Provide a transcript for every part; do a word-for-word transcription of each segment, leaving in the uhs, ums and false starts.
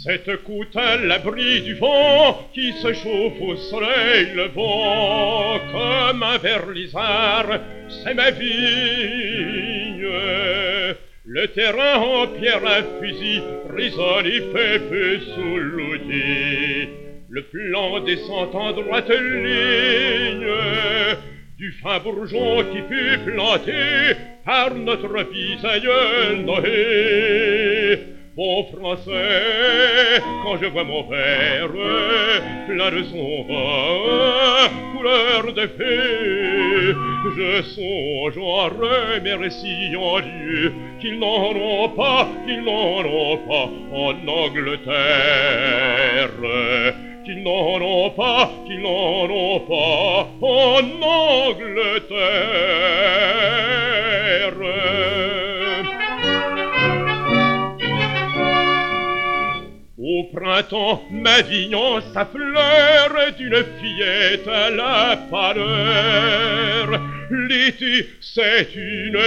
Cette côte à l'abri du vent qui se chauffe au soleil levant comme un verlisard, c'est ma vigne. Le terrain en pierre à fusil résonne et fait feu sous l'outil. Le plan descend en droite ligne du fin bourgeon qui fut planté par notre bisaïeul Noé. Bon français, quand je vois mon verre plein de son vin, couleur de fée, je songe en remerciant Dieu qu'ils n'en ont pas, qu'ils n'en ont pas en Angleterre, qu'ils n'en ont pas, qu'ils n'en ont pas en Angleterre. Au printemps, ma vigne en sa fleur d'une fillette à la pâleur. L'été, c'est une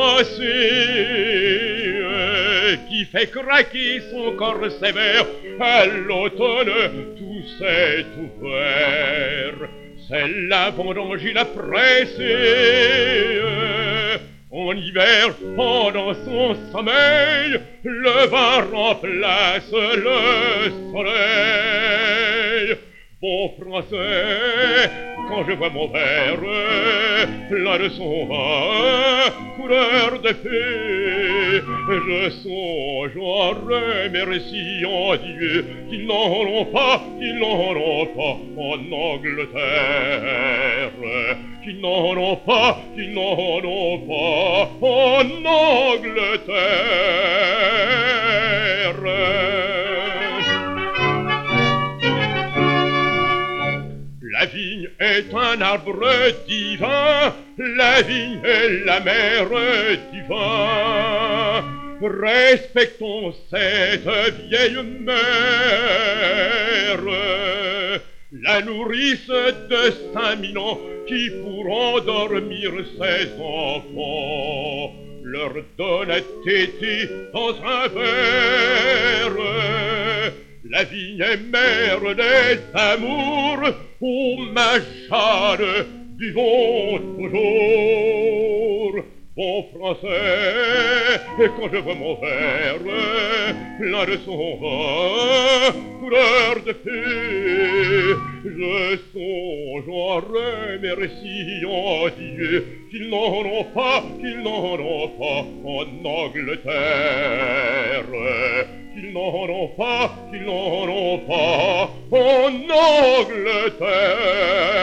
fiancée qui fait craquer son corps sévère. À l'automne, tout s'est ouvert. C'est la vendange et la pressée. En hiver, pendant son sommeil, le vin remplace le soleil. Bon français, quand je vois mon verre plein de son vin, couleur de fée, je songe en remerciant Dieu qu'ils n'en ont pas, qu'ils n'en ont pas en Angleterre, qu'ils n'en ont pas, qu'ils n'en ont pas en Angleterre. La vigne est un arbre divin, la vigne est la mère du vin. Respectons cette vieille mère, la nourrice de Saint-Milan, qui pour endormir ses enfants leur donne à téter dans un verre. La vigne est mère des amours, ô ma Jeanne, buvons toujours. Bon français, quand je vois mon verre plein de son vin, couleur de fée, je songe en remerciant Dieu qu'ils n'en ont pas, qu'ils n'en ont pas en Angleterre, qu'ils n'en ont pas, qu'ils n'en ont pas en Angleterre.